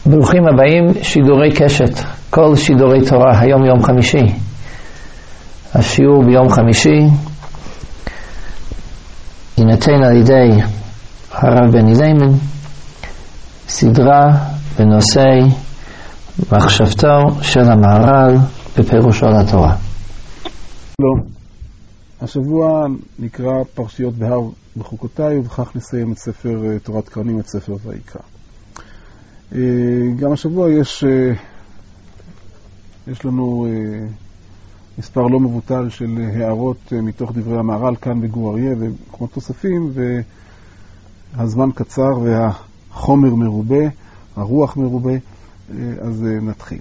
ברוכים הבאים, שידורי קשת, כל שידורי תורה, היום יום חמישי. השיעור ביום חמישי יינתן על ידי הרב בני זיימן, סדרה בנושא מחשבתו של המהר"ל בפירושו לתורה. לא. השבוע נקרא פרשיות בהר בחוקותיי, ובכך נסיים את ספר תורת כהנים, את ספר ויקרא. גם השבוע יש לנו מספר לא מבוטל של הערות מתוך דברי המהר"ל כאן בגור אריה ומקומות נוספים, והזמן קצר והחומר מרובה, הרוח מרובה, אז נתחיל.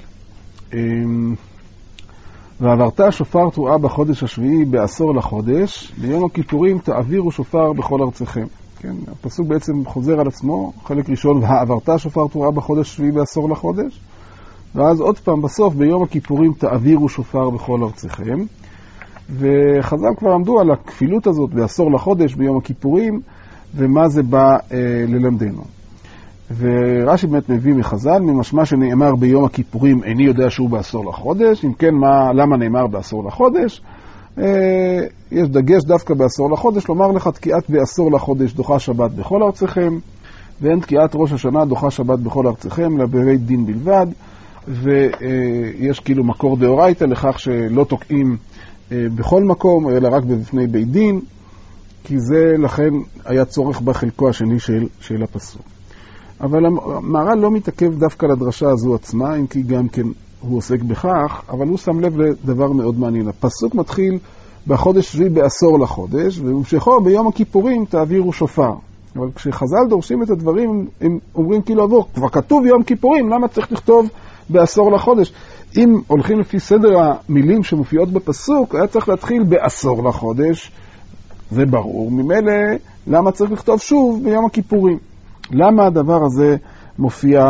ועברת שופר תרועה בחודש השביעי בעשור לחודש, ביום הכיפורים תעבירו שופר בכל ארציכם. כן, הפסוק בעצם חוזר על עצמו, חלק ראשון, ועברת שופר תרועה בחודש השביעי בעשור לחודש, ואז עוד פעם בסוף, ביום הכיפורים תעבירו שופר בכל ארציכם. וחז"ל כבר עמדו על הכפילות הזאת בעשור לחודש, ביום הכיפורים, ומה זה בא ללמדנו. ורש"י באמת מביא מחז"ל, ממשמע שנאמר ביום הכיפורים, איני יודע שהוא בעשור לחודש. אם כן, למה נאמר בעשור לחודש? יש דגש דווקא בעשור לחודש, לומר לך תקיעת בעשור לחודש דוחה שבת בכל ארציכם, ואין תקיעת ראש השנה דוחה שבת בכל ארציכם, לבית דין בלבד. ויש כאילו מקור דאורייתא לכך שלא תוקעים בכל מקום, אלא רק בפני בית דין, כי זה לכן היה צורך בחלקו השני של הפסוק. אבל המהר"ל לא מתעכב דווקא לדרשה הזו עצמה, אם כי גם כן הוא עוסק בכך, אבל הוא שם לב לדבר מאוד מעניין. הפסוק מתחיל בחודש שביעי בעשור לחודש, והמשכו ביום הכיפורים תעבירו שופר. אבל כשחז"ל דורשים את הדברים, הם אומרים כאילו עבור, כבר כתוב יום כיפורים, למה צריך לכתוב בעשור לחודש? אם הולכים לפי סדר המילים שמופיעות בפסוק, היה צריך להתחיל בעשור לחודש, זה ברור. ממילא, למה צריך לכתוב שוב ביום הכיפורים? למה הדבר הזה מופיע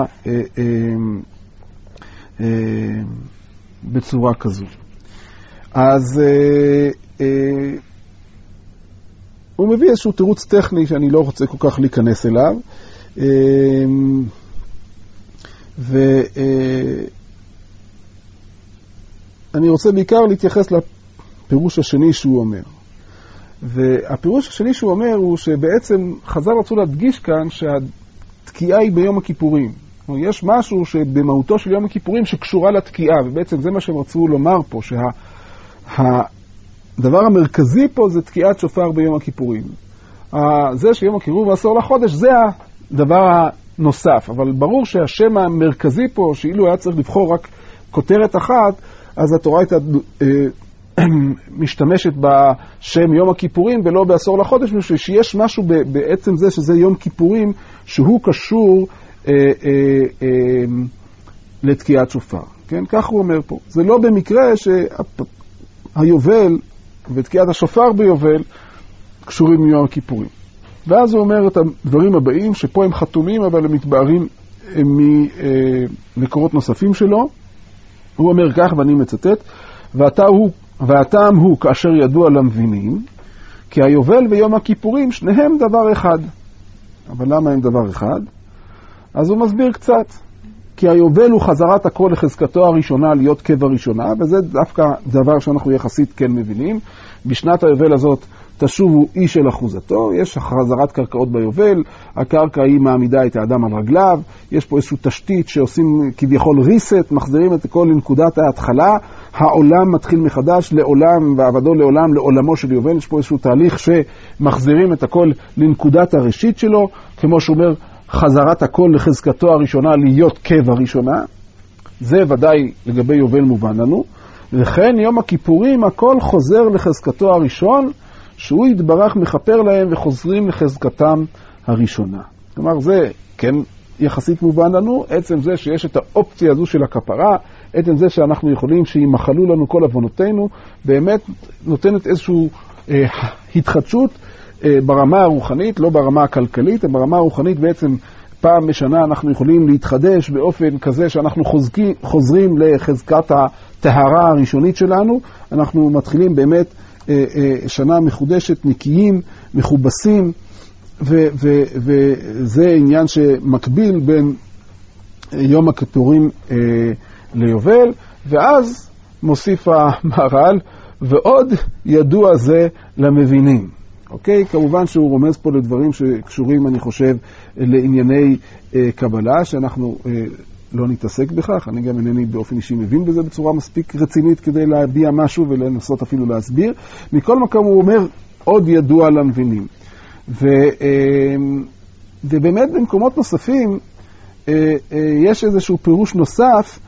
בצורה כזו? אז הוא מביא איזשהו תירוץ טכני שאני לא רוצה כל כך להיכנס אליו, ואני רוצה בעיקר להתייחס לפירוש השני שהוא אומר. והפירוש השני שהוא אומר הוא שבעצם חז"ל רצו להדגיש כאן שהתקיעה היא ביום הכיפורים. יש משהו שבמהותו של יום הכיפורים שקשורה לתקיעה, ובעצם זה מה שהם רצו לומר פה, שהדבר המרכזי פה זה תקיעת שופר ביום הכיפורים. זה שיום הכיפורים בעשור לחודש זה הדבר הנוסף, אבל ברור שהשם המרכזי פה, שאילו היה צריך לבחור רק כותרת אחת, אז התורה הייתה משתמשת בשם יום הכיפורים ולא בעשור לחודש, משום שיש משהו בעצם זה שזה יום כיפורים שהוא קשור לתקיעת שופר. כן? כך הוא אומר פה. זה לא במקרה שהיובל ותקיעת השופר ביובל קשורים מיום הכיפורים. ואז הוא אומר את הדברים הבאים שפה הם חתומים אבל הם מתבארים ממקורות נוספים שלו. הוא אומר כך, ואני מצטט, והטעם הוא כאשר ידוע למבינים, כי היובל ויום הכיפורים שניהם דבר אחד. אבל למה הם דבר אחד? אז הוא מסביר קצת. כי היובל הוא חזרת הכל לחזקתו הראשונה להיות קבע ראשונה, וזה דווקא דבר שאנחנו יחסית כן מבינים. בשנת היובל הזאת תשובו איש אל אחוזתו, יש חזרת קרקעות ביובל, הקרקע היא מעמידה את האדם על רגליו, יש פה איזושהי תשתית שעושים כביכול ריסט, מחזירים את הכל לנקודת ההתחלה, העולם מתחיל מחדש לעולם, ועבדו לעולם, לעולמו של יובל, יש פה איזשהו תהליך שמחזירים את הכל לנקודת הראשית שלו, כמו שאומר, חזרת הכל לחזקתו הראשונה להיות קבע ראשונה, זה ודאי לגבי יובל מובן לנו, וכן יום הכיפורים הכל חוזר לחזקתו הראשון, שהוא יתברך מחפר להם וחוזרים לחזקתם הראשונה. כלומר, זה כן יחסית מובן לנו, עצם זה שיש את האופציה הזו של הכפרה, עצם זה שאנחנו יכולים שימחלו לנו כל עוונותינו, באמת נותנת איזושהי התחדשות ברמה הרוחנית, לא ברמה הכלכלית, ברמה הרוחנית בעצם פעם בשנה אנחנו יכולים להתחדש באופן כזה שאנחנו חוזרים לחזקת הטהרה הראשונית שלנו, אנחנו מתחילים באמת שנה מחודשת, נקיים, מחובסים, וזה עניין שמקביל בין יום הכיפורים ליובל, ואז מוסיף המהר"ל, ועוד ידוע זה למבינים. אוקיי? כמובן שהוא רומז פה לדברים שקשורים, אני חושב, לענייני קבלה, שאנחנו לא נתעסק בכך. אני גם אינני באופן אישי מבין בזה בצורה מספיק רצינית כדי להביע משהו ולנסות אפילו להסביר. מכל מקום הוא אומר, עוד ידוע למבינים. ובאמת במקומות נוספים, יש איזשהו פירוש נוסף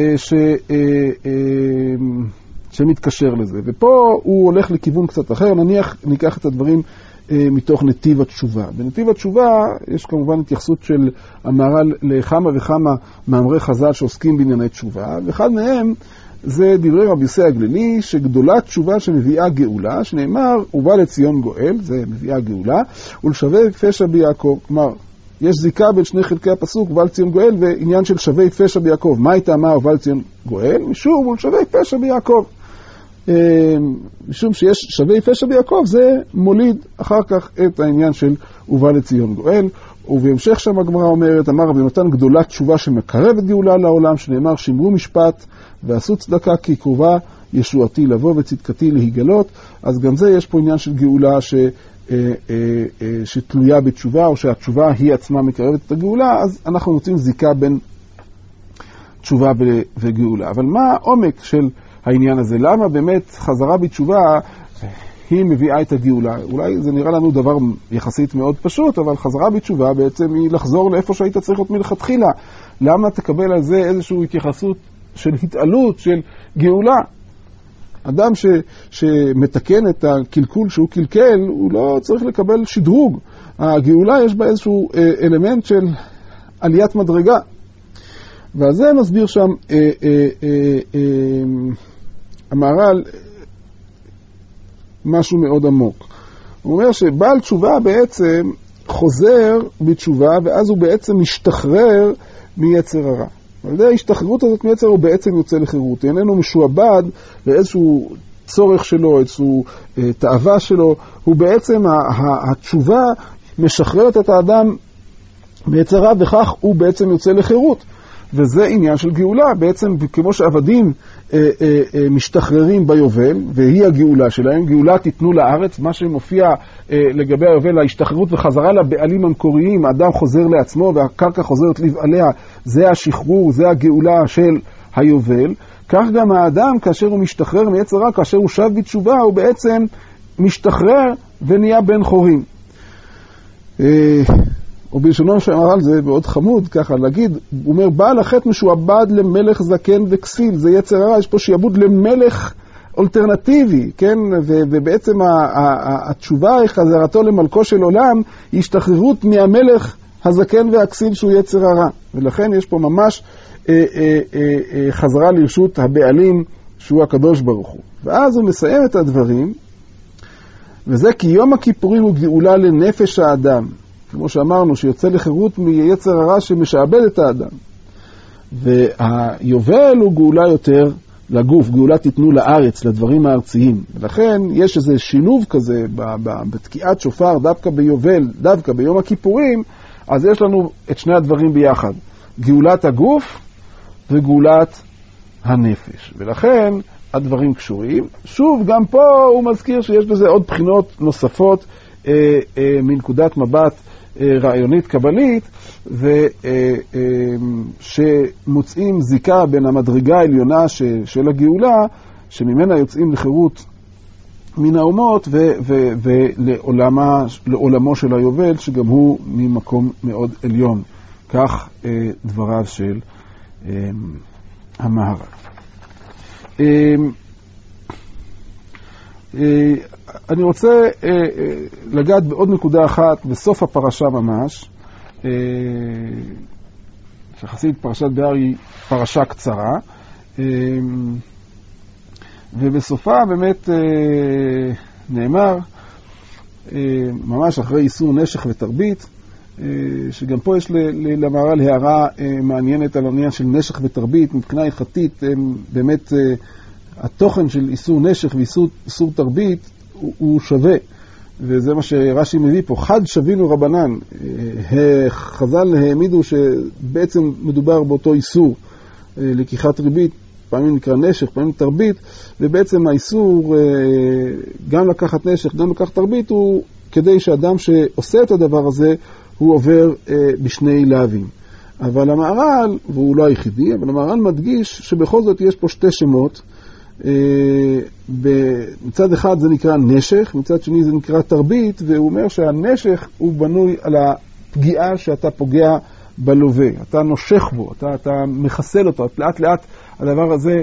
שמתקשר לזה. ופה הוא הולך לכיוון קצת אחר. נניח ניקח את הדברים מתוך נתיב התשובה. בנתיב התשובה יש כמובן התייחסות של המהר"ל לכמה וכמה מאמרי חז"ל שעוסקים בענייני תשובה, ואחד מהם זה דברי רבי יוסי הגלילי, שגדולה תשובה שמביאה גאולה, שנאמר, ובא לציון גואל, זה מביאה גאולה, ולשווה פשע ביעקב. כלומר, יש זיקה בין שני חלקי הפסוק, ובא לציון גואל, ועניין של שווה פשע ביעקב. מה הייתה מה ובא לציון גואל? משום ולשווה פשע ביעקב. משום שיש שווה פשע ביעקב, זה מוליד אחר כך את העניין של ובא לציון גואל. ובהמשך שם הגמרא אומרת, אמר רבי יונתן, גדולה תשובה שמקרבת גאולה לעולם, שנאמר, שמרו משפט ועשו צדקה, כי קרובה ישועתי לבוא וצדקתי להיגלות. אז גם זה יש פה עניין של גאולה שתלויה בתשובה, או שהתשובה היא עצמה מקרבת את הגאולה, אז אנחנו מוצאים זיקה בין תשובה וגאולה. אבל מה העומק של העניין הזה? למה באמת חזרה בתשובה היא מביאה את הגאולה? אולי זה נראה לנו דבר יחסית מאוד פשוט, אבל חזרה בתשובה בעצם היא לחזור לאיפה שהיית צריך להיות מלכתחילה. למה תקבל על זה איזושהי התייחסות של התעלות, של גאולה? אדם שמתקן את הקלקול שהוא קלקל, הוא לא צריך לקבל שדרוג. הגאולה יש בה איזשהו אלמנט של עליית מדרגה. ועל זה מסביר שם המהר"ל משהו מאוד עמוק. הוא אומר שבעל תשובה בעצם חוזר בתשובה, ואז הוא בעצם משתחרר מיצר הרע. על ידי ההשתחררות הזאת מיצר הוא בעצם יוצא לחירות. איננו משועבד לאיזשהו צורך שלו, איזשהו תאווה שלו. הוא בעצם, התשובה משחררת את האדם מיצר הרע, וכך הוא בעצם יוצא לחירות. וזה עניין של גאולה. בעצם כמו שעבדים משתחררים ביובל, והיא הגאולה שלהם, גאולה תיתנו לארץ, מה שמופיע לגבי היובל, ההשתחררות וחזרה לבעלים המקוריים, האדם חוזר לעצמו והקרקע חוזרת לבעליה, זה השחרור, זה הגאולה של היובל. כך גם האדם, כאשר הוא משתחרר מיצר הרע, כאשר הוא שב בתשובה, הוא בעצם משתחרר ונהיה בן חורים. ובלשונו שאמר זה מאוד חמוד ככה להגיד, הוא אומר, בעל החטא משועבד למלך זקן וכסיל, זה יצר הרע, יש פה שיעבוד למלך אלטרנטיבי, כן? ובעצם התשובה היא חזרתו למלכו של עולם, היא השתחררות מהמלך הזקן והכסיל שהוא יצר הרע, ולכן יש פה ממש חזרה לרשות הבעלים שהוא הקדוש ברוך הוא. ואז הוא מסיים את הדברים, וזה כי יום הכיפורים הוא גאולה לנפש האדם, כמו שאמרנו, שיוצא לחירות מיצר הרע שמשעבד את האדם. והיובל הוא גאולה יותר לגוף, גאולה תיתנו לארץ, לדברים הארציים. ולכן יש איזה שילוב כזה בתקיעת שופר, דווקא ביובל, דווקא ביום הכיפורים, אז יש לנו את שני הדברים ביחד. גאולת הגוף וגאולת הנפש. ולכן הדברים קשורים. שוב, גם פה הוא מזכיר שיש בזה עוד בחינות נוספות מנקודת מבט רעיונית קבלית, ושמוצאים זיקה בין המדרגה העליונה של הגאולה, שממנה יוצאים לחירות מן האומות, ולעולמו של היובל, שגם הוא ממקום מאוד עליון. כך דבריו של המהר"ל. אני רוצה לגעת בעוד נקודה אחת בסוף הפרשה ממש, שחסית פרשת בהר היא פרשה קצרה, ובסופה באמת נאמר, ממש אחרי איסור נשך ותרבית, שגם פה יש למהר"ל הערה מעניינת על העניין של נשך ותרבית, מבחינה הלכתית, באמת התוכן של איסור נשך ואיסור תרבית הוא שווה. וזה מה שרש"י מביא פה, חד שווינו רבנן, חז"ל העמידו שבעצם מדובר באותו איסור, לקיחת ריבית, פעמים נקרא נשך, פעמים תרבית, ובעצם האיסור גם לקחת נשך, גם לקחת תרבית, הוא כדי שאדם שעושה את הדבר הזה, הוא עובר בשני להבים. אבל המהר"ל, והוא לא היחידי, אבל המהר"ל מדגיש שבכל זאת יש פה שתי שמות, מצד אחד זה נקרא נשך, מצד שני זה נקרא תרבית, והוא אומר שהנשך הוא בנוי על הפגיעה שאתה פוגע בלווה, אתה נושך בו, אתה מחסל אותו, לאט לאט הדבר הזה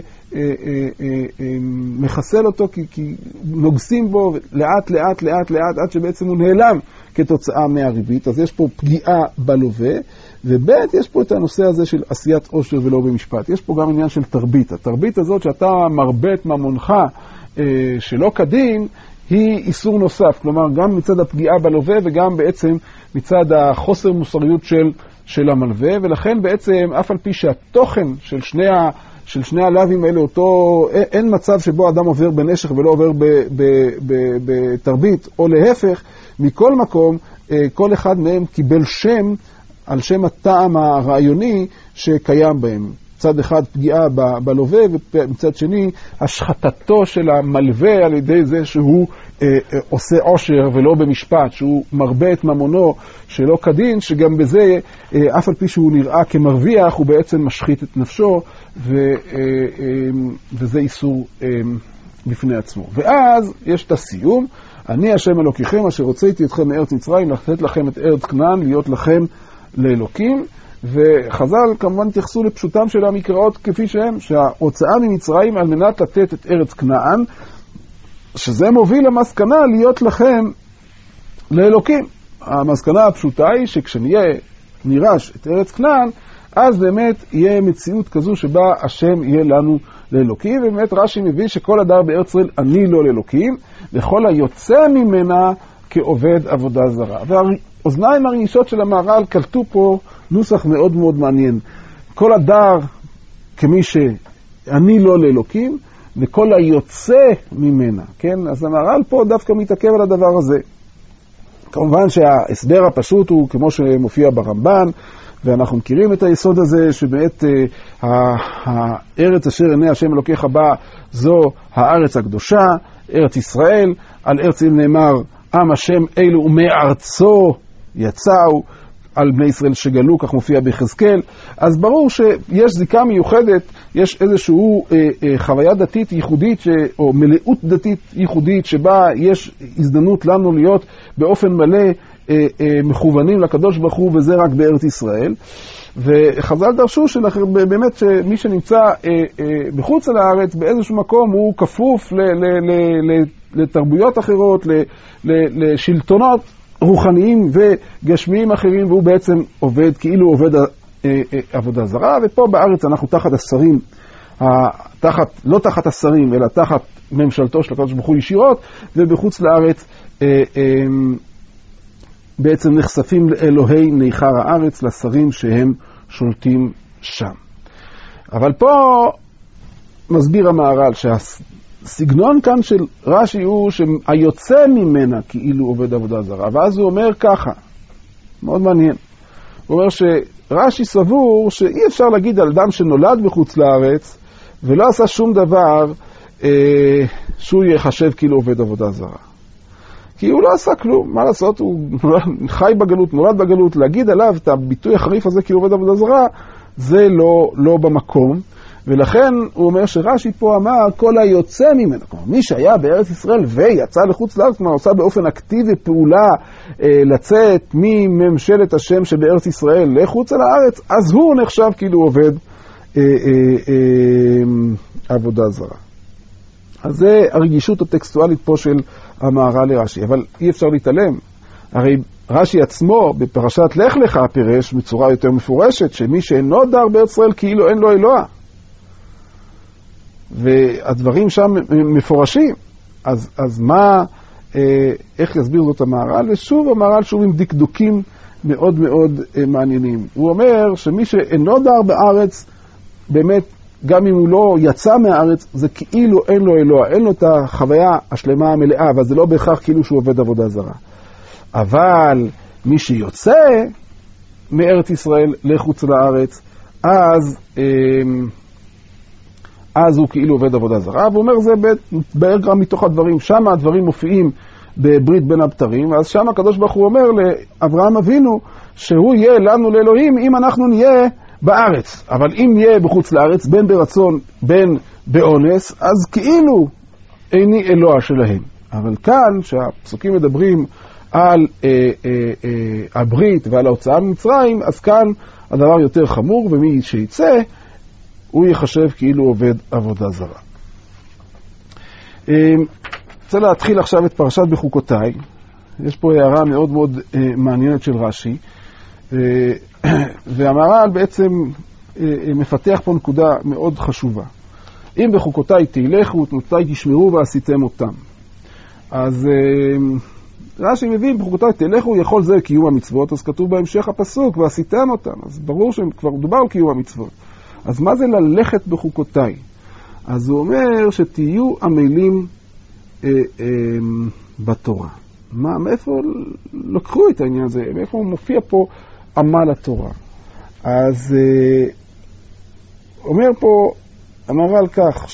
מחסל אותו כי נוגסים בו לאט לאט לאט לאט עד שבעצם הוא נעלם כתוצאה מהריבית. אז יש פה פגיעה בלווה, ובית יש פה את הנושא הזה של עשיית עושר ולא במשפט. יש פה גם עניין של תרבית. התרבית הזאת שאתה מרבט ממונך שלא כדין, היא איסור נוסף, כלומר גם מצד הפגיעה בלווה וגם בעצם מצד החוסר מוסריות של המלווה, ולכן בעצם אף על פי שהתוכן של שני הלווים האלה אותו, אין מצב שבו אדם עובר בנשך ולא עובר בתרבית, או להפך, מכל מקום כל אחד מהם קיבל שם על שם הטעם הרעיוני שקיים בהם. מצד אחד פגיעה בלווה, ומצד שני השחתתו של המלווה על ידי זה שהוא עושה עושר ולא במשפט, שהוא מרבה את ממונו שלא כדין, שגם בזה, אף על פי שהוא נראה כמרוויח, הוא בעצם משחית את נפשו, וזה איסור בפני עצמו. ואז יש את הסיום, אני השם אלוקיכם אשר הוצאתי אתכם מארץ מצרים, לתת לכם את ארץ כנען, להיות לכם לאלוקים. וחז"ל כמובן התייחסו לפשוטם של המקראות כפי שהם, שההוצאה ממצרים על מנת לתת את ארץ כנען, שזה מוביל למסקנה להיות לכם לאלוקים. המסקנה הפשוטה היא שכשנירש את ארץ כנען, אז באמת יהיה מציאות כזו שבה השם יהיה לנו לאלוקים, ובאמת רש"י מביא שכל הדר בארץ ישראל אני לא לאלוקים, וכל היוצא ממנה כעובד עבודה זרה. והאוזניים הרגישות של המהר"ל קלטו פה נוסח מאוד מאוד מעניין. כל הדר כמי שאני לא לאלוקים, וכל היוצא ממנה, כן? אז המהר"ל פה דווקא מתעכב על הדבר הזה. כמובן שההסבר הפשוט הוא כמו שמופיע ברמב"ן, ואנחנו מכירים את היסוד הזה, שבעת הארץ אשר עיני השם אלוקיך בה, זו הארץ הקדושה, ארץ ישראל, על ארץ ישראל נאמר, עם השם אלו ומארצו יצאו, על בני ישראל שגלו, כך מופיע ביחזקאל. אז ברור שיש זיקה מיוחדת, יש איזשהו חוויה דתית ייחודית, או מלאות דתית ייחודית, שבה יש הזדמנות לנו להיות באופן מלא מכוונים לקדוש ברוך הוא, וזה רק בארץ ישראל. וחז"ל דרשו שבאמת שמי שנמצא בחוץ על הארץ באיזשהו מקום הוא כפוף לתרבויות אחרות, לשלטונות רוחניים וגשמיים אחרים, והוא בעצם עובד, כאילו עובד עבודה זרה. ופה בארץ אנחנו תחת השרים, לא תחת השרים, אלא תחת ממשלתו של הקדוש ברוך הוא ישירות, ובחוץ לארץ בעצם נחשפים לאלוהי ניכר הארץ, לשרים שהם שולטים שם. אבל פה מסביר המהר"ל הסגנון כאן של רש"י הוא שהיוצא ממנה כאילו עובד עבודה זרה, ואז הוא אומר ככה, מאוד מעניין, הוא אומר שרש"י סבור שאי אפשר להגיד על אדם שנולד בחוץ לארץ ולא עשה שום דבר שהוא יחשב כאילו עובד עבודה זרה, כי הוא לא עשה כלום. מה לעשות, הוא חי בגלות, נולד בגלות, להגיד עליו את הביטוי החריף הזה כאילו עובד עבודה זרה, זה לא במקום. ולכן הוא אומר שרש"י פה אמר כל היוצא ממנו, כלומר מי שהיה בארץ ישראל ויצא לחוץ לארץ, כלומר עושה באופן אקטיבי פעולה לצאת מממשלת השם שבארץ ישראל לחוץ על הארץ, אז הוא נחשב כאילו עובד עבודה זרה. אז זה הרגישות הטקסטואלית פה של המהר"ל לרש"י, אבל אי אפשר להתעלם. הרי רש"י עצמו בפרשת לך לך פירש בצורה יותר מפורשת שמי שאינו דר בארץ ישראל כאילו אין לו אלוה. והדברים שם מפורשים. אז מה, איך יסביר זאת המהר"ל? ושוב המהר"ל שוב עם דקדוקים מאוד מאוד מעניינים. הוא אומר שמי שאינו דר בארץ באמת גם אם הוא לא יצא מהארץ, זה כאילו אין לו אלוה, אין לו את החוויה השלמה המלאה, אבל זה לא בהכרח כאילו שהוא עובד עבודה זרה. אבל מי שיוצא מארץ ישראל לחוץ לארץ, אז הוא כאילו עובד עבודה זרה, והוא אומר זה בערך גם מתוך הדברים, שם הדברים מופיעים בברית בין הבתרים, ואז שם הקדוש ברוך הוא אומר לאברהם אבינו, שהוא יהיה לנו לאלוהים אם אנחנו נהיה בארץ, אבל אם נהיה בחוץ לארץ, בין ברצון, בין באונס, אז כאילו איני אלוה שלהם. אבל כאן, שהפסוקים מדברים על הברית ועל ההוצאה ממצרים, אז כאן הדבר יותר חמור, ומי שיצא, הוא יחשב כאילו עובד עבודה זרה. רוצה להתחיל עכשיו את פרשת בחוקותיי. יש פה הערה מאוד מאוד מעניינת של רש"י, והמהר"ל בעצם מפתח פה נקודה מאוד חשובה. אם בחוקותיי תלכו ותנותיי תשמרו ועשיתם אותם. אז רש"י מביא, בחוקותיי תלכו, יכול זה קיום המצוות, אז כתוב בהמשך הפסוק, ועשיתם אותם. אז ברור שכבר דובר על קיום המצוות. אז מה זה ללכת בחוקותיי? אז הוא אומר שתהיו עמלים בתורה. מאיפה לקחו את העניין הזה? מאיפה הוא מופיע פה עמל התורה? אז אומר פה, אמר על כך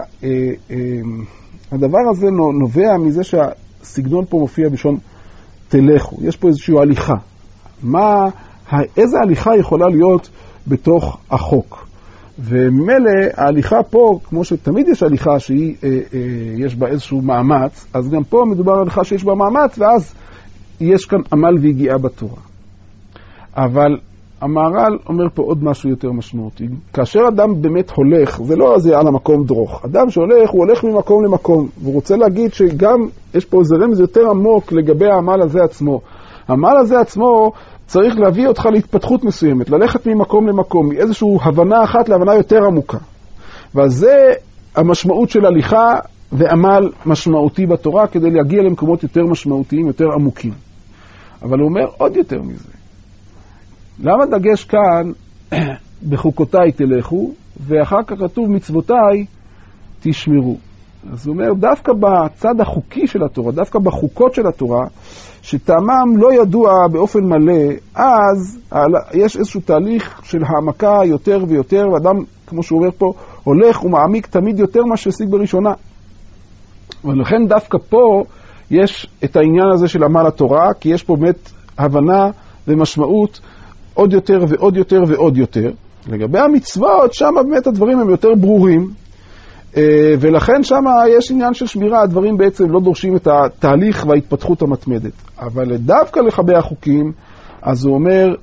שהדבר הזה נובע מזה שהסגנון פה מופיע בשון תלכו. יש פה איזושהי הליכה. איזה הליכה יכולה להיות בתוך החוק? וממילא ההליכה פה, כמו שתמיד יש הליכה שיש בה איזשהו מאמץ, אז גם פה מדובר על הליכה שיש בה מאמץ, ואז יש כאן עמל והגיעה בתורה. אבל המהר"ל אומר פה עוד משהו יותר משמעותי. כאשר אדם באמת הולך, זה לא זה על המקום דרוך. אדם שהולך, הוא הולך ממקום למקום, והוא רוצה להגיד שגם יש פה איזה רמז יותר עמוק לגבי העמל הזה עצמו. העמל הזה עצמו צריך להביא אותך להתפתחות מסוימת, ללכת ממקום למקום, מאיזושהי הבנה אחת להבנה יותר עמוקה. ואז זה המשמעות של הליכה ועמל משמעותי בתורה, כדי להגיע למקומות יותר משמעותיים, יותר עמוקים. אבל הוא אומר עוד יותר מזה. למה דגש כאן בחוקותיי תלכו, ואחר כך כתוב מצוותיי תשמרו? אז הוא אומר, דווקא בצד החוקי של התורה, דווקא בחוקות של התורה, שטעמם לא ידוע באופן מלא, אז יש איזשהו תהליך של העמקה יותר ויותר, ואדם, כמו שהוא אומר פה, הולך ומעמיק תמיד יותר מה שהשיג בראשונה. ולכן דווקא פה יש את העניין הזה של עמל התורה, כי יש פה באמת הבנה ומשמעות עוד יותר ועוד יותר ועוד יותר. לגבי המצוות, שם באמת הדברים הם יותר ברורים, ולכן שם יש עניין של שמירה, הדברים בעצם לא דורשים את התהליך וההתפתחות המתמדת. אבל דווקא לחבי החוקים, אז הוא אומר,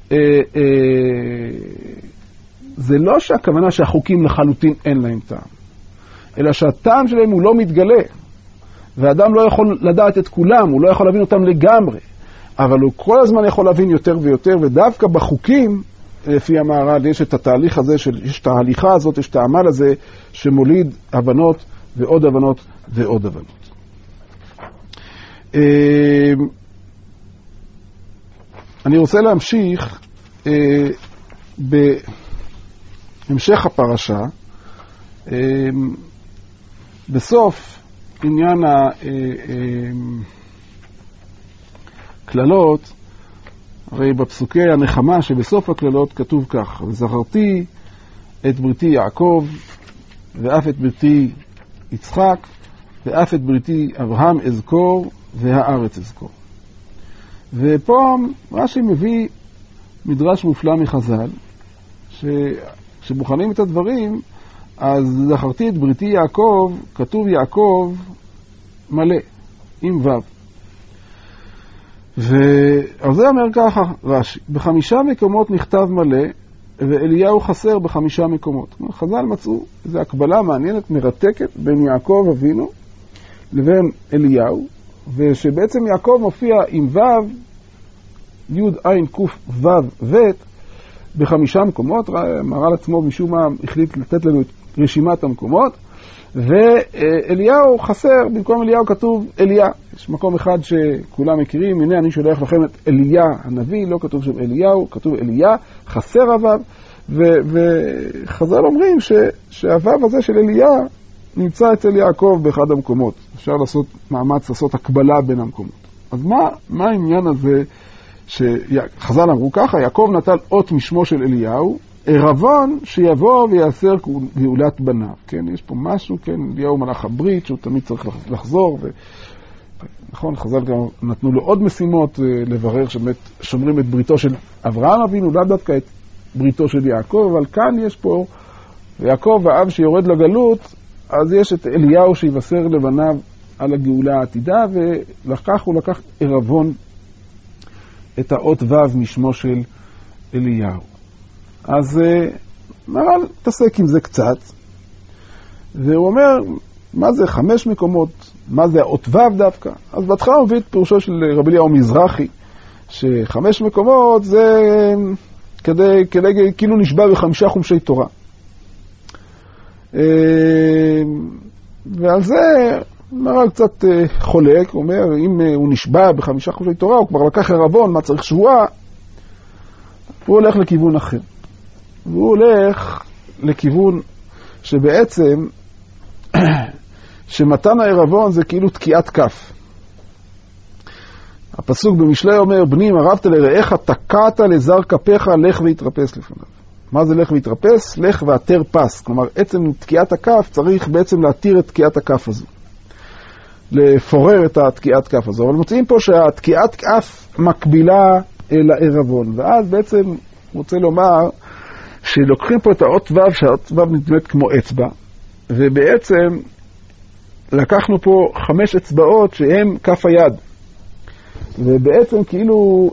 זה לא שהכוונה שהחוקים לחלוטין אין להם טעם, אלא שהטעם שלהם הוא לא מתגלה, ואדם לא יכול לדעת את כולם, הוא לא יכול להבין אותם לגמרי, אבל הוא כל הזמן יכול להבין יותר ויותר, ודווקא בחוקים, לפי המהר"ל, יש את התהליך הזה, יש את ההליכה הזאת, יש את העמל הזה, שמוליד הבנות ועוד הבנות ועוד הבנות. אני רוצה להמשיך בהמשך הפרשה, בסוף עניין הכללות, הרי בפסוקי הנחמה שבסוף הכללות כתוב כך, וזכרתי את בריתי יעקב, ואף את בריתי יצחק, ואף את בריתי אברהם אזכור, והארץ אזכור. ופה רש"י מביא מדרש מופלא מחז"ל, כשבוחנים את הדברים, אז זכרתי את בריתי יעקב, כתוב יעקב מלא, עם ו'. ועל זה אומר ככה רש"י, ב5 מקומות נכתב מלא, ואליהו חסר ב5 מקומות. חז"ל מצאו איזו הקבלה מעניינת, מרתקת, בין יעקב אבינו לבין אליהו, ושבעצם יעקב מופיע עם ו', י' ע' ק' ו' ו', ב5 מקומות. מהר"ל עצמו משום מה החליט לתת לנו את רשימת המקומות, ואליהו חסר, במקום אליהו כתוב אליה. יש מקום אחד שכולם מכירים, הנה אני שולח לכם את אליה הנביא, לא כתוב שם אליהו, כתוב אליה, חסר הוו, וחז"ל אומרים שהוו הזה של אליה נמצא אצל יעקב באחד המקומות. אפשר לעשות מאמץ, לעשות הקבלה בין המקומות. אז מה העניין הזה שחז"ל אמרו ככה, יעקב נטל אות משמו של אליהו, ערבון שיבוא ויעשר גאולת בניו. כן, יש פה משהו, כן, אליהו מלאך הברית, שהוא תמיד צריך לחזור, נכון, חז"ל גם נתנו לו עוד משימות, לברר שבאמת שומרים את בריתו של אברהם אבינו, לא דווקא את בריתו של יעקב, אבל כאן יש פה, יעקב האב שיורד לגלות, אז יש את אליהו שיבשר לבניו על הגאולה העתידה, הוא לקח ערבון את האות ו' משמו של אליהו. אז מר"ל תעסק עם זה קצת, והוא אומר, מה זה 5 מקומות? מה זה האות ו' דווקא? אז בהתחלה הוא מביא את פירושו של רבי אליהו מזרחי, ש5 מקומות זה כדי כאילו נשבע ב5 חומשי תורה. ועל זה מר"ל קצת חולק, הוא אומר, אם הוא נשבע ב5 חומשי תורה, הוא כבר לקח ערבון, מה צריך שבועה? הוא הולך לכיוון אחר. והוא הולך לכיוון שבעצם שמתן הערבון זה כאילו תקיעת כף. הפסוק במשלי אומר, בני אם ערבת לרעך, תקעת לזר כפיך, לך והתרפס לפניו. מה זה לך והתרפס? לך ועתר פס. כלומר, עצם תקיעת הכף צריך בעצם להתיר את תקיעת הכף הזו. לפורר את התקיעת כף הזו. אבל מוצאים פה שהתקיעת כף מקבילה לערבון. ואז בעצם רוצה לומר שלוקחים פה את האות ו', שהאות ו' נדמת כמו אצבע, ובעצם לקחנו פה 5 אצבעות שהן כף היד. ובעצם כאילו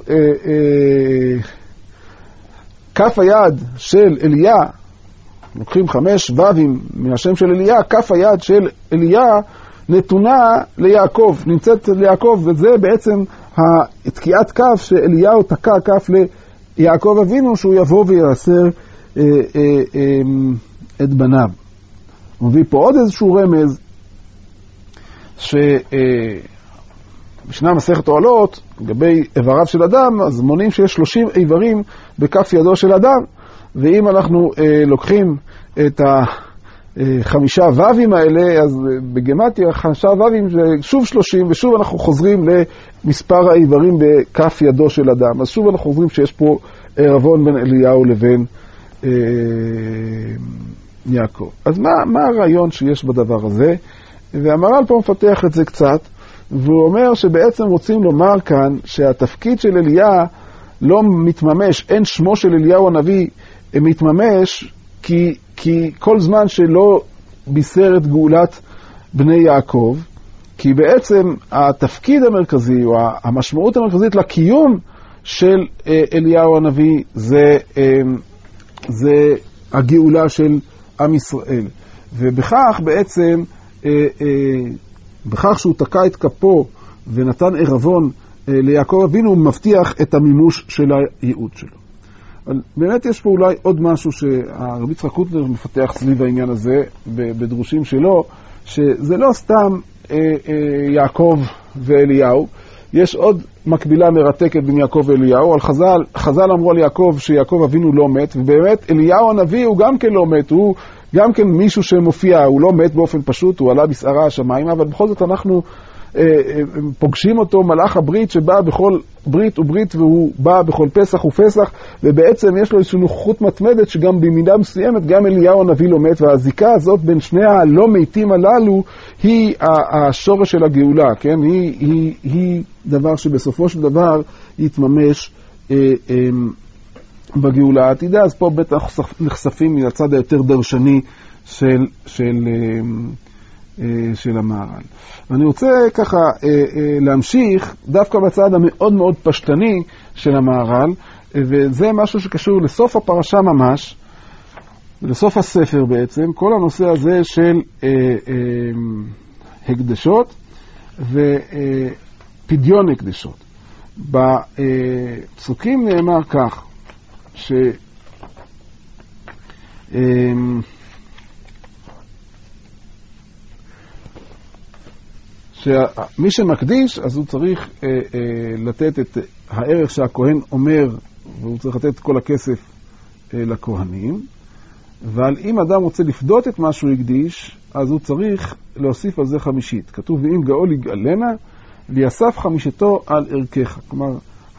כף היד של אליה, לוקחים 5 ו"ים מהשם של אליה, כף היד של אליה נתונה ליעקב, נמצאת ליעקב, וזה בעצם התקיעת כף שאליהו תקע כף ליעקב אבינו, שהוא יבוא ויעשר את בניו. הוא מביא פה עוד איזשהו רמז, שבשנה מסכת העולות, לגבי איבריו של אדם, אז מונים שיש 30 איברים בכף ידו של אדם, ואם אנחנו לוקחים את 5 ו"ים האלה, אז בגמטיה 5 ו"ים זה שוב 30, ושוב אנחנו חוזרים למספר האיברים בכף ידו של אדם. אז שוב אנחנו חוזרים שיש פה ערבון בין אליהו לבין יעקב. אז מה הרעיון שיש בדבר הזה? והמר"ל פה מפתח את זה קצת, והוא אומר שבעצם רוצים לומר כאן שהתפקיד של אליה לא מתממש, אין שמו של אליהו הנביא מתממש, כי כל זמן שלא בישר את גאולת בני יעקב, כי בעצם התפקיד המרכזי או המשמעות המרכזית לקיום של אליהו הנביא זה הגאולה של עם ישראל. ובכך בעצם, בכך שהוא תקע את כפו ונתן ערבון ליעקב אבינו, הוא מבטיח את המימוש של הייעוד שלו. אבל באמת יש פה אולי עוד משהו שהרבי יצחק קוטלר מפתח סביב העניין הזה בדרושים שלו, שזה לא סתם יעקב ואליהו, יש עוד מקבילה מרתקת בין יעקב ואליהו. על חז"ל אמרו על יעקב שיעקב אבינו לא מת, ובאמת אליהו הנביא הוא גם כן לא מת, הוא גם כן מישהו שמופיע, הוא לא מת באופן פשוט, הוא עלה בשערה השמיים, אבל בכל זאת אנחנו פוגשים אותו, מלאך הברית שבא בכל ברית וברית, והוא בא בכל פסח ופסח, ובעצם יש לו איזושהי נוכחות מתמדת שגם במידה מסוימת גם אליהו הנביא לא מת, והזיקה הזאת בין שני הלא מתים הללו היא השורש של הגאולה, כן? היא דבר שבסופו של דבר יתממש בגאולה העתידה. אז פה בטח נחשפים מהצד היותר דרשני של המהר"ל. ואני רוצה ככה להמשיך דווקא בצד המאוד מאוד פשטני של המהר"ל, וזה משהו שקשור לסוף הפרשה ממש, לסוף הספר בעצם, כל הנושא הזה של הקדשות ופדיון הקדשות. בפסוקים נאמר כך, שמי שמקדיש, אז הוא צריך לתת את הערך שהכהן אומר, והוא צריך לתת את כל הכסף לכהנים, אבל אם אדם רוצה לפדות את מה שהוא הקדיש, אז הוא צריך להוסיף על זה חמישית. כתוב, ואם גאול יגאלנה, ליאסף חמישתו על ערכך. כלומר,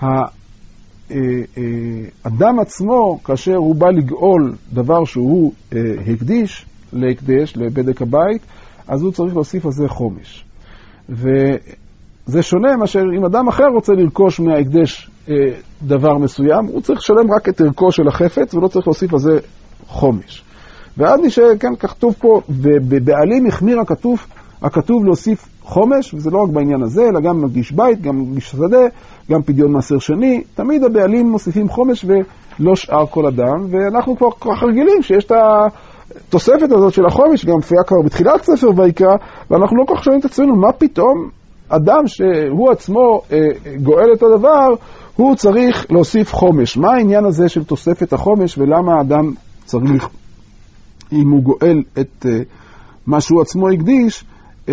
האדם עצמו, כאשר הוא בא לגאול דבר שהוא הקדיש, להקדש, לבדק הבית, אז הוא צריך להוסיף על זה חומש. וזה שונה מאשר אם אדם אחר רוצה לרכוש מההקדש דבר מסוים, הוא צריך לשלם רק את ערכו של החפץ, ולא צריך להוסיף על זה חומש. ועד כן, כתוב פה, ובעלים החמיר הכתוב להוסיף חומש, וזה לא רק בעניין הזה, אלא גם מגיש בית, גם מגיש שדה, גם פדיון מעשר שני, תמיד הבעלים מוסיפים חומש ולא שאר כל אדם, ואנחנו כבר רגילים שיש את התוספת הזאת של החומש, גם מופיעה כבר בתחילת ספר ויקרא, ואנחנו לא כל כך שואלים את עצמנו, מה פתאום אדם שהוא עצמו גואל את הדבר, הוא צריך להוסיף חומש. מה העניין הזה של תוספת החומש, ולמה האדם צריך, אם הוא גואל את מה שהוא עצמו הקדיש,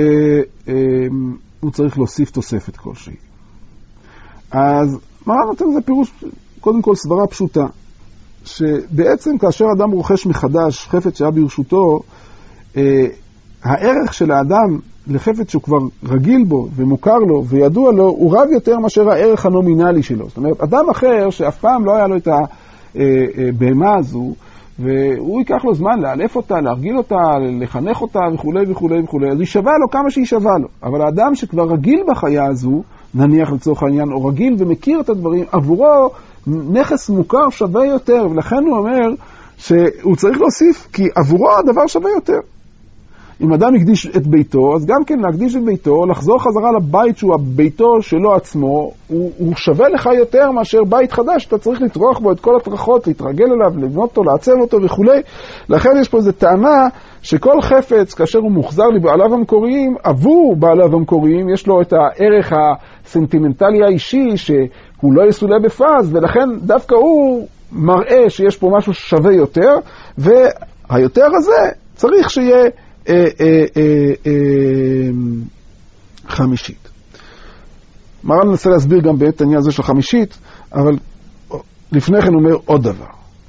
הוא צריך להוסיף תוספת כלשהי. אז מה נותן זה פירוש, קודם כל סברה פשוטה, שבעצם כאשר אדם רוכש מחדש חפץ שהיה ברשותו, הערך של האדם לחפץ שהוא כבר רגיל בו ומוכר לו וידוע לו, הוא רב יותר מאשר הערך הנומינלי שלו. זאת אומרת, אדם אחר שאף פעם לא היה לו את הבהמה הזו, והוא ייקח לו זמן לאלף אותה, להרגיל אותה, לחנך אותה וכו' וכו' וכו'. אז היא שווה לו כמה שהיא שווה לו. אבל האדם שכבר רגיל בחיה הזו, נניח לצורך העניין, או רגיל ומכיר את הדברים, עבורו נכס מוכר שווה יותר, ולכן הוא אומר שהוא צריך להוסיף, כי עבורו הדבר שווה יותר. אם אדם יקדיש את ביתו, אז גם כן להקדיש את ביתו, לחזור חזרה לבית שהוא הביתו שלו עצמו, הוא שווה לך יותר מאשר בית חדש, אתה צריך לטרוח בו את כל הטרחות, להתרגל אליו, לבנות אותו, לעצב אותו וכו'. לכן יש פה איזו טענה שכל חפץ, כאשר הוא מוחזר לבעליו המקוריים, עבור בעליו המקוריים, יש לו את הערך הסנטימנטלי האישי, שהוא לא יסולה בפז, ולכן דווקא הוא מראה שיש פה משהו שווה יותר, והיותר הזה צריך שיהיה חמישית. מרן ננסה להסביר גם בעת העניין הזה של חמישית, אבל לפני כן אומר עוד דבר.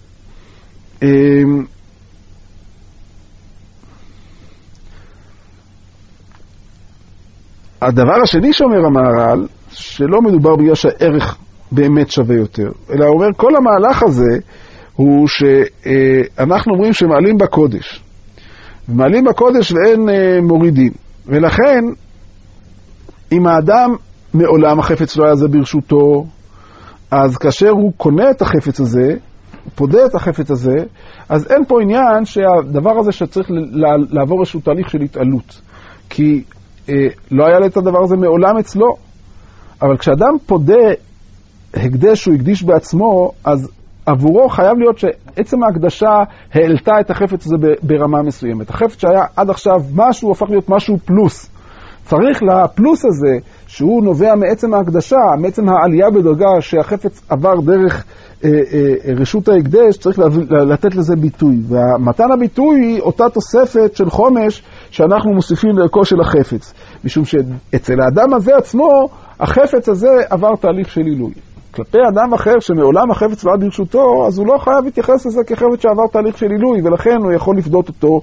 הדבר השני שאומר המהר"ל, שלא מדובר בגלל שהערך באמת שווה יותר, אלא אומר כל המהלך הזה הוא שאנחנו אומרים שמעלים בקודש. ומעלים בקודש ואין מורידים. ולכן, אם האדם מעולם החפץ לא היה זה ברשותו, אז כאשר הוא קונה את החפץ הזה, פודה את החפץ הזה, אז אין פה עניין שהדבר הזה שצריך לעבור איזשהו תהליך של התעלות. כי לא היה את הדבר הזה מעולם אצלו. אבל כשאדם פודה הקדש שהוא הקדיש בעצמו, אז עבורו חייב להיות שעצם ההקדשה העלתה את החפץ הזה ברמה מסוימת. החפץ שהיה עד עכשיו משהו, הפך להיות משהו פלוס. צריך לפלוס הזה, שהוא נובע מעצם ההקדשה, מעצם העלייה בדרגה שהחפץ עבר דרך רשות ההקדש, צריך לתת לזה ביטוי. והמתן הביטוי היא אותה תוספת של חומש שאנחנו מוסיפים לערכו של החפץ. משום שאצל האדם הזה עצמו, החפץ הזה עבר תהליך של עילוי. כלפי אדם אחר שמעולם החפץ לא היה ברשותו, אז הוא לא חייב להתייחס לזה כחפץ שעבר תהליך של עילוי, ולכן הוא יכול לפדות אותו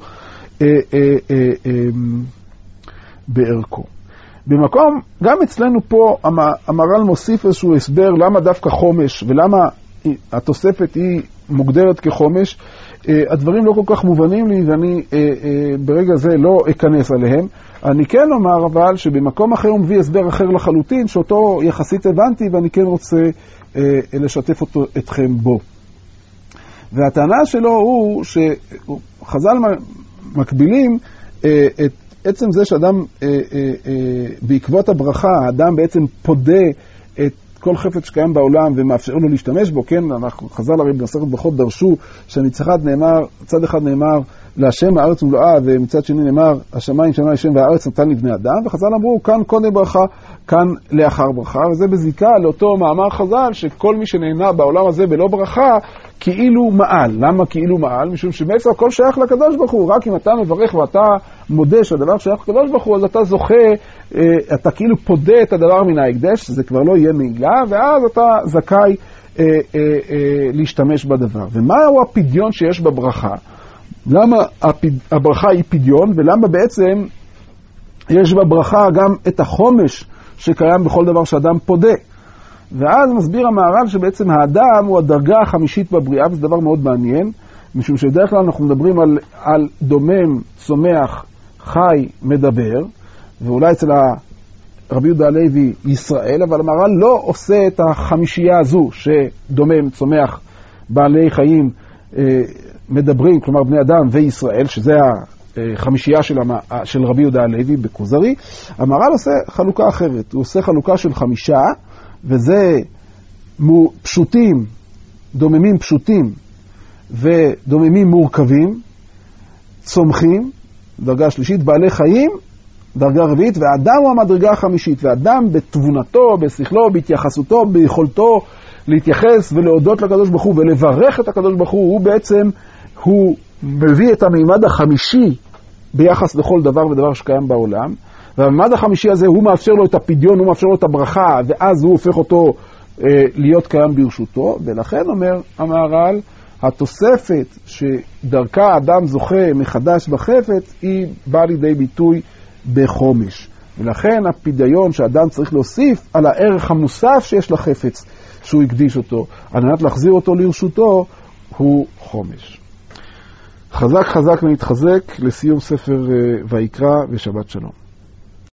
בערכו. במקום, גם אצלנו פה המהר"ל מוסיף איזשהו הסבר למה דווקא חומש, ולמה התוספת היא מוגדרת כחומש. הדברים לא כל כך מובנים לי, ואני ברגע זה לא אכנס עליהם. אני כן אומר אבל שבמקום אחר הוא מביא הסבר אחר לחלוטין, שאותו יחסית הבנתי, ואני כן רוצה לשתף אתכם בו. והטענה שלו הוא שחז"ל מקבילים את עצם זה שאדם בעקבות הברכה, האדם בעצם פודה את כל חפץ שקיים בעולם ומאפשר לו להשתמש בו. כן, חז"ל הרי במסכת ברכות דרשו שמצד אחד נאמר להשם הארץ ומלואה, ומצד שני נאמר, השמיים שמיים השם והארץ נתן לבני אדם, וחז"ל אמרו, כאן קודם ברכה, כאן לאחר ברכה, וזה בזיקה לאותו מאמר חז"ל, שכל מי שנהנה בעולם הזה בלא ברכה, כאילו מעל. למה כאילו מעל? משום שבעצם הכל שייך לקדוש ברוך הוא, רק אם אתה מברך ואתה מודה שהדבר שייך לקדוש ברוך הוא, אז אתה זוכה, אתה כאילו פודה את הדבר מן ההקדש, זה כבר לא יהיה מעילה, ואז אתה זכאי להשתמש בדבר. ומהו הפדיון שיש בברכה? למה הברכה היא פדיון, ולמה בעצם יש בברכה גם את החומש שקיים בכל דבר שאדם פודה. ואז מסביר המהר"ל שבעצם האדם הוא הדרגה החמישית בבריאה, וזה דבר מאוד מעניין, משום שבדרך כלל אנחנו מדברים על דומם, צומח, חי, מדבר, ואולי אצל רבי יהודה הלוי ישראל, אבל המהר"ל לא עושה את החמישייה הזו שדומם, צומח, בעלי חיים, מדברים, כלומר בני אדם וישראל, שזה החמישייה של רבי יהודה הלוי בכוזרי. המהר"ל עושה חלוקה אחרת, הוא עושה חלוקה של 5, וזה פשוטים, דוממים פשוטים ודוממים מורכבים, צומחים, דרגה שלישית, בעלי חיים, דרגה רביעית, והאדם הוא המדרגה החמישית, והאדם בתבונתו, בשכלו, בהתייחסותו, ביכולתו להתייחס ולהודות לקדוש ברוך הוא ולברך את הקדוש ברוך הוא, הוא בעצם, הוא מביא את המימד החמישי ביחס לכל דבר ודבר שקיים בעולם, והמימד החמישי הזה הוא מאפשר לו את הפדיון, הוא מאפשר לו את הברכה, ואז הוא הופך אותו להיות קיים ברשותו, ולכן אומר המהר"ל, התוספת שדרכה האדם זוכה מחדש בחפץ, היא באה לידי ביטוי בחומש. ולכן הפדיון שאדם צריך להוסיף על הערך המוסף שיש לחפץ, שהוא הקדיש אותו, על מנת להחזיר אותו לרשותו, הוא חומש. חזק חזק ונתחזק לסיום ספר ויקרא, ושבת שלום.